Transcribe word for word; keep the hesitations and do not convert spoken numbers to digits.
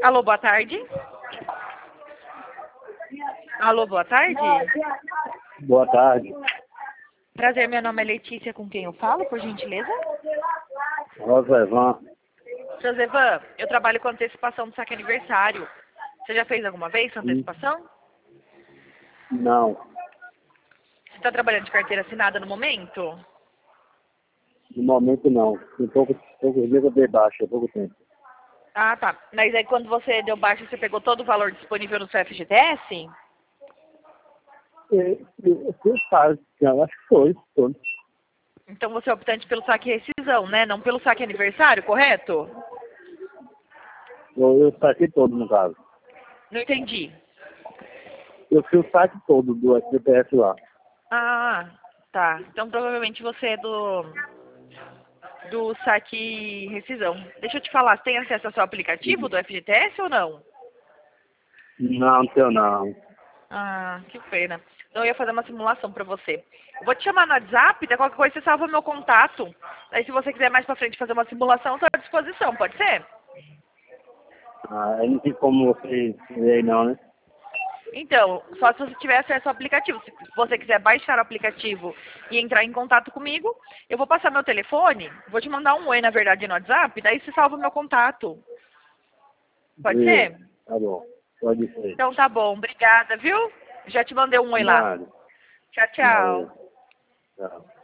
Alô, boa tarde. Alô, boa tarde. Boa tarde. Prazer, meu nome é Letícia, com quem eu falo, por gentileza? Rosevan. Seu Zevan, eu trabalho com antecipação do saque aniversário. Você já fez alguma vez essa antecipação? Não. Você está trabalhando de carteira assinada no momento? No momento não. Tem pouco, poucos dias eu dei baixa, há pouco tempo. Ah, tá. Mas aí quando você deu baixa, você pegou todo o valor disponível no seu F G T S? E, e, Você sabe, eu acho que foi. foi. Então você é optante pelo saque rescisão, né? Não pelo saque aniversário, correto? Eu, eu saquei todo, no caso. Não entendi. Eu fiz o saque todo do S P T S lá. Ah, tá. Então provavelmente você é do do saque rescisão. Deixa eu te falar, você tem acesso ao seu aplicativo do F G T S ou não? Não, não tenho não. Ah, que pena. Então eu ia fazer uma simulação pra você. Eu vou te chamar no WhatsApp, daí qualquer coisa você salva meu contato. Aí se você quiser mais pra frente fazer uma simulação, estou à disposição, pode ser? Ah, aí não tem como você ver aí não, né? Então, só se você tiver acesso ao aplicativo. Se você quiser baixar o aplicativo e entrar em contato comigo, eu vou passar meu telefone, vou te mandar um oi, na verdade, no WhatsApp, daí você salva meu contato. Pode E, ser? tá bom. Pode ser. Então tá bom, obrigada, viu? Já te mandei um oi lá. Nada. Tchau, tchau. Valeu. Tchau.